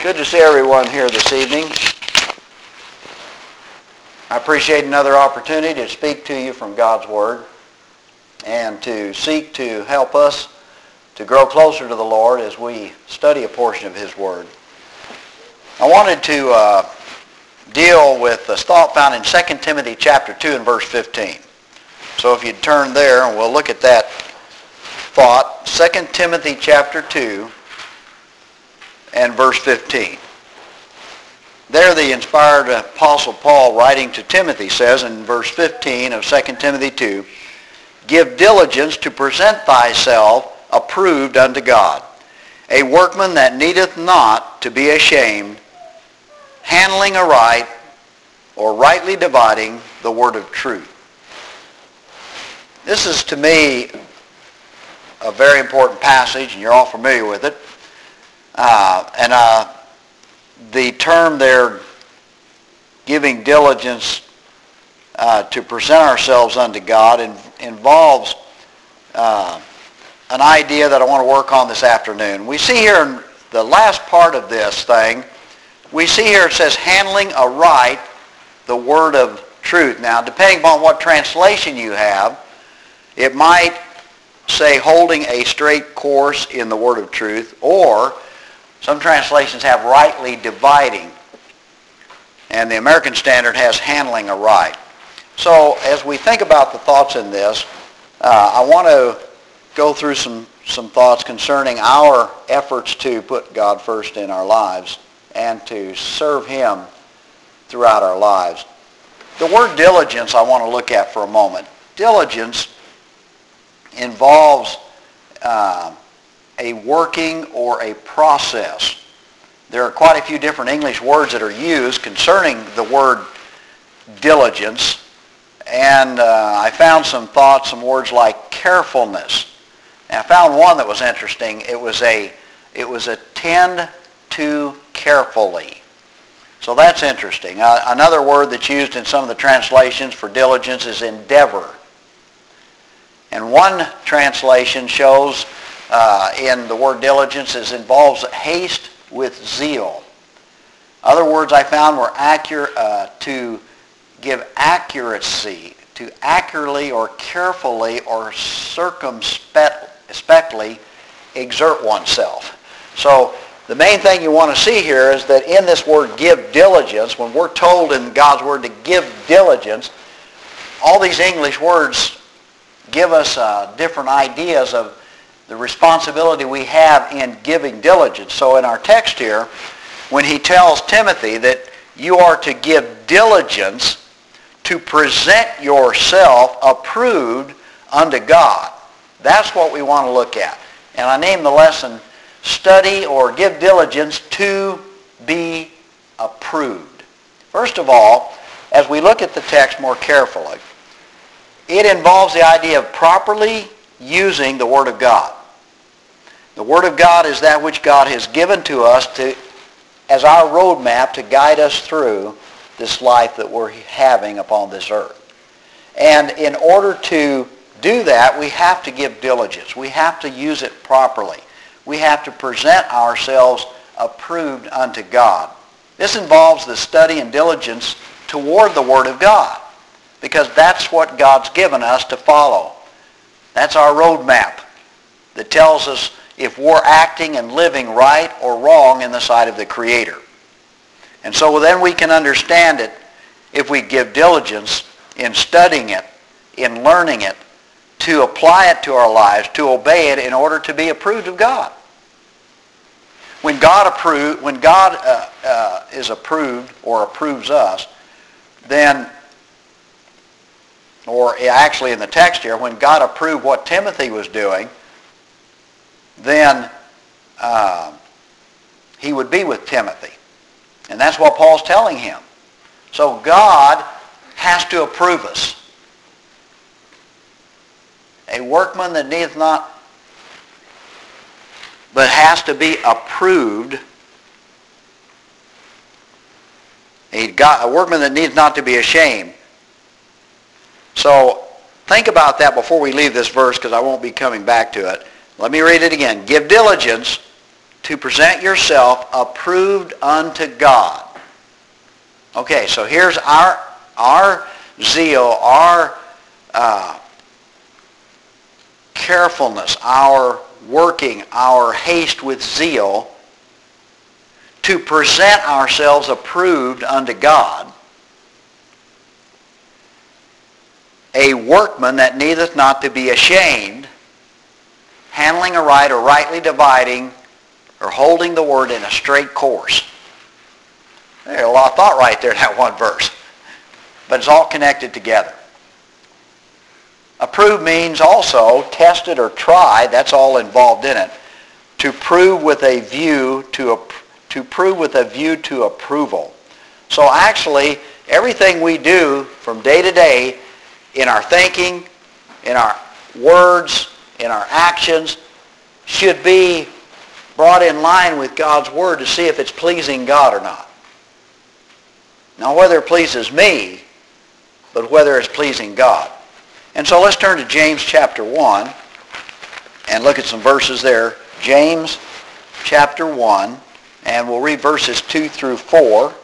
Good to see everyone here this evening. I appreciate another opportunity to speak to you from God's Word and to seek to help us to grow closer to the Lord as we study a portion of His Word. I wanted to deal with the thought found in 2 Timothy chapter 2 and verse 15. So if you'd turn there and we'll look at that thought, 2 Timothy chapter 2 and verse 15. There the inspired Apostle Paul writing to Timothy says in verse 15 of 2 Timothy 2, "Give diligence to present thyself approved unto God, a workman that needeth not to be ashamed, handling aright or rightly dividing the word of truth." This is to me a very important passage, and you're all familiar with it. The term there, giving diligence to present ourselves unto God, involves an idea that I want to work on this afternoon. We see here in the last part of this thing, we see here it says handling aright the word of truth. Now, depending upon what translation you have, it might say holding a straight course in the word of truth, or some translations have rightly dividing, and the American Standard has handling aright. So as we think about the thoughts in this, I want to go through some thoughts concerning our efforts to put God first in our lives and to serve Him throughout our lives. The word diligence I want to look at for a moment. Diligence involves a working or a process. There are quite a few different English words that are used concerning the word diligence, and I found some words like carefulness. And I found one that was interesting. It was attend to carefully. So that's interesting. Another word that's used in some of the translations for diligence is endeavor. And one translation shows in the word diligence involves haste with zeal. Other words I found were to give accuracy, to accurately or carefully or circumspectly exert oneself. So the main thing you want to see here is that in this word give diligence, when we're told in God's Word to give diligence, all these English words give us different ideas of the responsibility we have in giving diligence. So in our text here, when he tells Timothy that you are to give diligence to present yourself approved unto God, that's what we want to look at. And I named the lesson, Study or Give Diligence to be Approved. First of all, as we look at the text more carefully, it involves the idea of properly using the Word of God. The Word of God is that which God has given to us as our roadmap to guide us through this life that we're having upon this earth. And in order to do that, we have to give diligence. We have to use it properly. We have to present ourselves approved unto God. This involves the study and diligence toward the Word of God, because that's what God's given us to follow. That's our roadmap that tells us if we're acting and living right or wrong in the sight of the Creator. And so then we can understand it if we give diligence in studying it, in learning it, to apply it to our lives, to obey it in order to be approved of God. When God is approved or approves us, then, or actually in the text here, when God approved what Timothy was doing, then he would be with Timothy. And that's what Paul's telling him. So God has to approve us. A workman that needeth not, but has to be approved. A workman that needs not to be ashamed. So think about that before we leave this verse, because I won't be coming back to it. Let me read it again. Give diligence to present yourself approved unto God. Okay, so here's our zeal, our carefulness, our working, our haste with zeal to present ourselves approved unto God, a workman that needeth not to be ashamed, handling aright or rightly dividing or holding the word in a straight course. There's a lot of thought right there in that one verse. But it's all connected together. Approved means also tested or tried. That's all involved in it. To prove with a view to approval. So actually, everything we do from day to day in our thinking, in our words, in our actions, should be brought in line with God's Word to see if it's pleasing God or not. Now, whether it pleases me, but whether it's pleasing God. And so let's turn to James chapter 1 and look at some verses there. James chapter 1, and we'll read verses 2 through 4.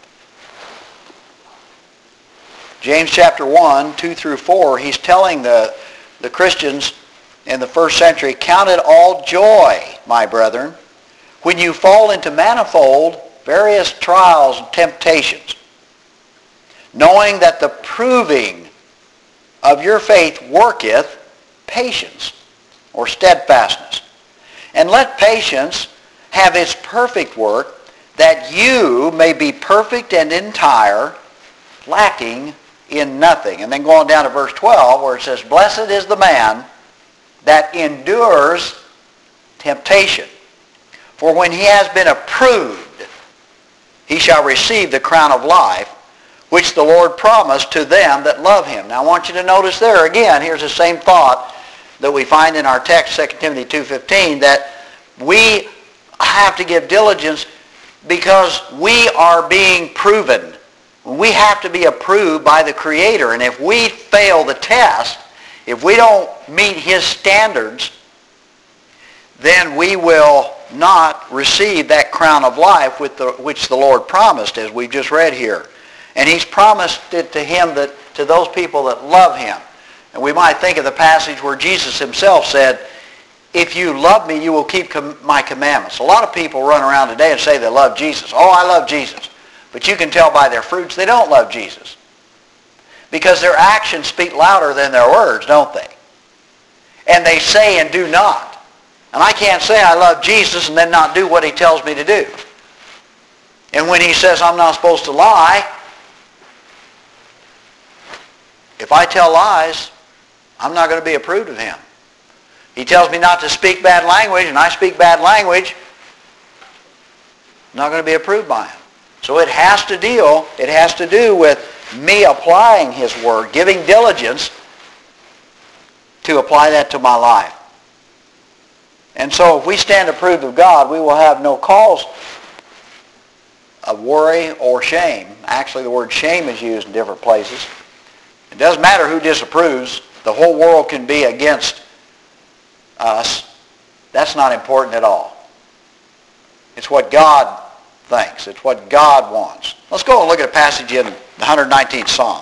James chapter 1, 2 through 4, he's telling the Christians in the first century, count it all joy, my brethren, when you fall into manifold various trials and temptations, knowing that the proving of your faith worketh patience or steadfastness. And let patience have its perfect work, that you may be perfect and entire, lacking in nothing. And then going down to verse 12 where it says, blessed is the man that endures temptation. For when he has been approved, he shall receive the crown of life, which the Lord promised to them that love him. Now I want you to notice there again, here's the same thought that we find in our text, 2 Timothy 2:15, that we have to give diligence because we are being proven. We have to be approved by the Creator. And if we fail the test, if we don't meet His standards, then we will not receive that crown of life which the Lord promised, as we've just read here. And He's promised it to those people that love Him. And we might think of the passage where Jesus Himself said, if you love me, you will keep my commandments. A lot of people run around today and say they love Jesus. Oh, I love Jesus. But you can tell by their fruits they don't love Jesus. Because their actions speak louder than their words, don't they? And they say and do not. And I can't say I love Jesus and then not do what He tells me to do. And when He says I'm not supposed to lie, if I tell lies, I'm not going to be approved of Him. He tells me not to speak bad language, and I speak bad language, I'm not going to be approved by Him. So it has to do with me applying His Word, giving diligence to apply that to my life. And so if we stand approved of God, we will have no cause of worry or shame. Actually, the word shame is used in different places. It doesn't matter who disapproves. The whole world can be against us. That's not important at all. It's what God thinks. It's what God wants. Let's go and look at a passage in the 119th Psalm.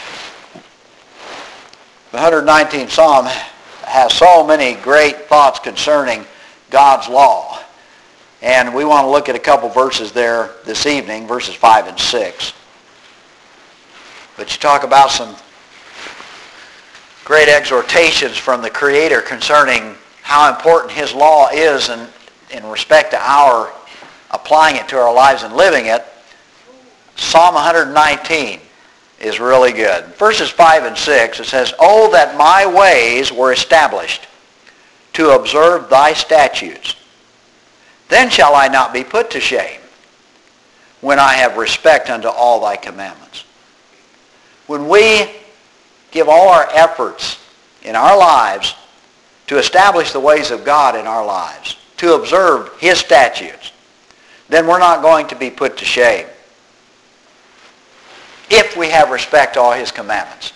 The 119th Psalm has so many great thoughts concerning God's law. And we want to look at a couple verses there this evening, verses 5 and 6. But you talk about some great exhortations from the Creator concerning how important His law is in respect to our applying it to our lives and living it. Psalm 119 is really good. Verses 5 and 6, it says, oh, that my ways were established to observe thy statutes. Then shall I not be put to shame when I have respect unto all thy commandments. When we give all our efforts in our lives to establish the ways of God in our lives, to observe His statutes, then we're not going to be put to shame if we have respect to all His commandments.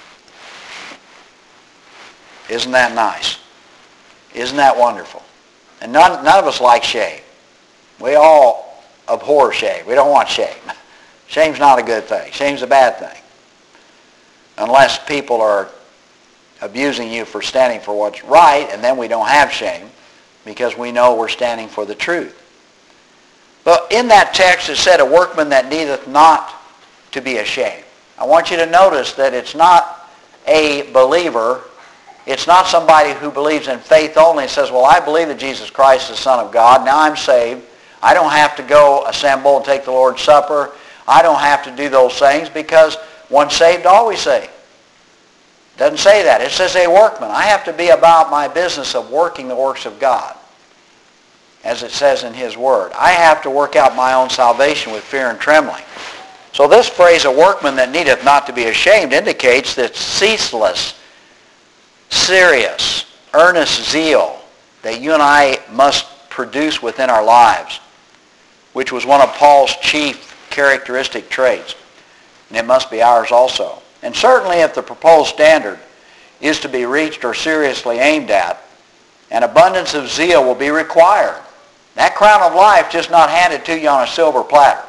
Isn't that nice? Isn't that wonderful? And none of us like shame. We all abhor shame. We don't want shame. Shame's not a good thing. Shame's a bad thing. Unless people are abusing you for standing for what's right, and then we don't have shame because we know we're standing for the truth. But in that text it said, a workman that needeth not to be ashamed. I want you to notice that it's not a believer. It's not somebody who believes in faith only and says, well, I believe that Jesus Christ is the Son of God. Now I'm saved. I don't have to go assemble and take the Lord's Supper. I don't have to do those things because once saved, always saved. It doesn't say that. It says a workman. I have to be about my business of working the works of God, as it says in His Word. I have to work out my own salvation with fear and trembling. So this phrase, a workman that needeth not to be ashamed, indicates that ceaseless, serious, earnest zeal that you and I must produce within our lives, which was one of Paul's chief characteristic traits. And it must be ours also. And certainly if the proposed standard is to be reached or seriously aimed at, an abundance of zeal will be required. That crown of life just not handed to you on a silver platter.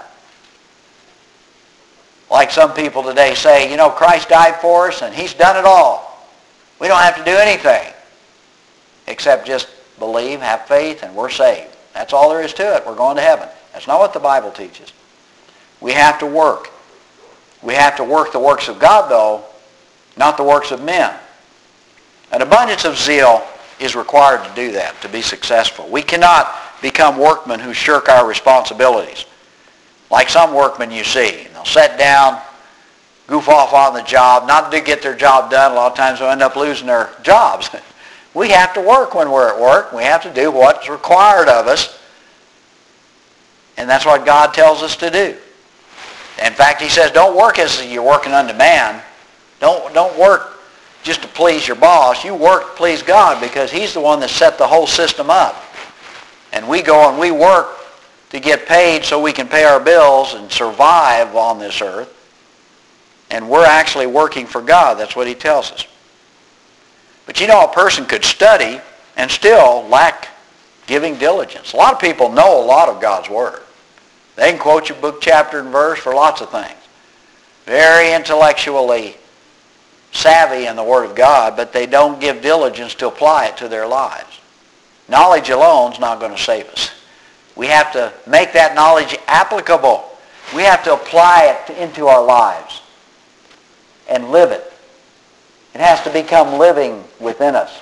Like some people today say, you know, Christ died for us and He's done it all. We don't have to do anything except just believe, have faith, and we're saved. That's all there is to it. We're going to heaven. That's not what the Bible teaches. We have to work. We have to work the works of God, though, not the works of men. An abundance of zeal is required to do that, to be successful. We cannot become workmen who shirk our responsibilities. Like some workmen you see. They'll sit down, goof off on the job, not to get their job done. A lot of times they'll end up losing their jobs. We have to work when we're at work. We have to do what's required of us. And that's what God tells us to do. In fact, He says, don't work as you're working unto man. Don't work just to please your boss. You work to please God because He's the one that set the whole system up. And we go and we work to get paid so we can pay our bills and survive on this earth. And we're actually working for God. That's what He tells us. But you know, a person could study and still lack giving diligence. A lot of people know a lot of God's Word. They can quote you book, chapter, and verse for lots of things. Very intellectually savvy in the Word of God, but they don't give diligence to apply it to their lives. Knowledge alone is not going to save us. We have to make that knowledge applicable. We have to apply it into our lives and live it. It has to become living within us.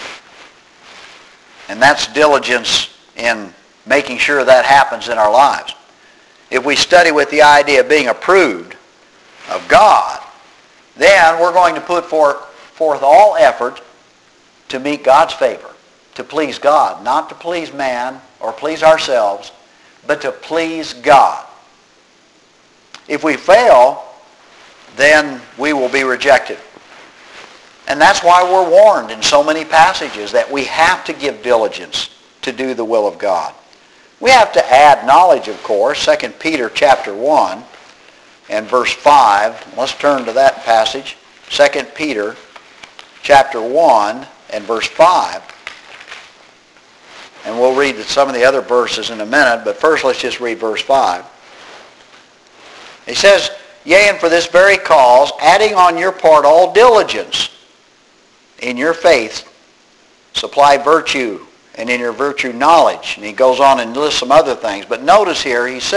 And that's diligence in making sure that happens in our lives. If we study with the idea of being approved of God, then we're going to put forth all effort to meet God's favor, to please God, not to please man or please ourselves, but to please God. If we fail, then we will be rejected. And that's why we're warned in so many passages that we have to give diligence to do the will of God. We have to add knowledge, of course. 2 Peter chapter 1 and verse 5. Let's turn to that passage. 2 Peter chapter 1 and verse 5. And we'll read some of the other verses in a minute, but first let's just read verse 5. He says, Yea, and for this very cause, adding on your part all diligence, in your faith supply virtue, and in your virtue knowledge. And he goes on and lists some other things. But notice here, he says,